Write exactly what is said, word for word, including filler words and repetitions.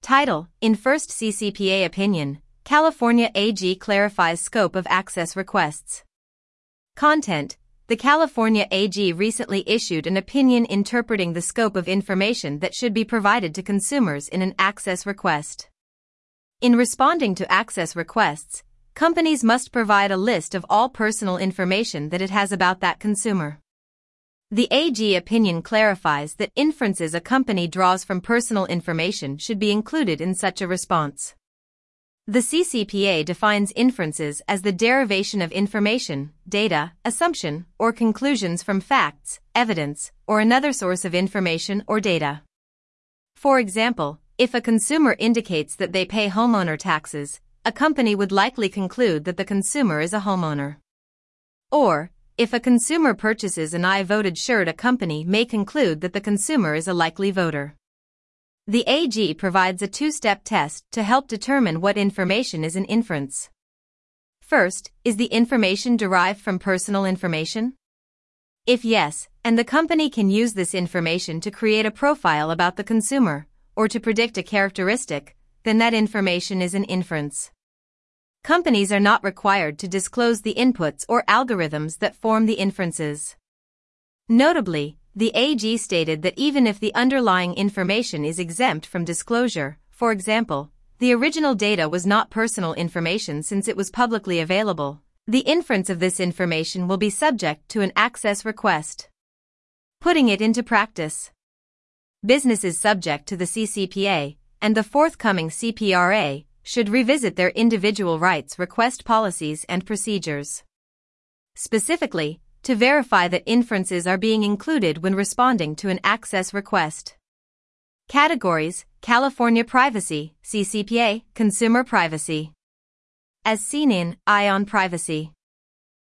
Title: In first C C P A opinion, California A G clarifies scope of access requests. Content: The California A G recently issued an opinion interpreting the scope of information that should be provided to consumers in an access request. In responding to access requests, companies must provide a list of all personal information that it has about that consumer. The A G opinion clarifies that inferences a company draws from personal information should be included in such a response. The C C P A defines inferences as the derivation of information, data, assumption, or conclusions from facts, evidence, or another source of information or data. For example, if a consumer indicates that they pay homeowner taxes, a company would likely conclude that the consumer is a homeowner. Or, if a consumer purchases an I voted shirt, a company may conclude that the consumer is a likely voter. The A G provides a two-step test to help determine what information is an inference. First, is the information derived from personal information? If yes, and the company can use this information to create a profile about the consumer, or to predict a characteristic, then that information is an inference. Companies are not required to disclose the inputs or algorithms that form the inferences. Notably, the A G stated that even if the underlying information is exempt from disclosure, for example, the original data was not personal information since it was publicly available, the inference of this information will be subject to an access request. Putting it into practice. Businesses subject to the C C P A and the forthcoming C P R A should revisit their individual rights request policies and procedures. Specifically, to verify that inferences are being included when responding to an access request. Categories: California Privacy, C C P A, Consumer Privacy. As seen in Eye on Privacy.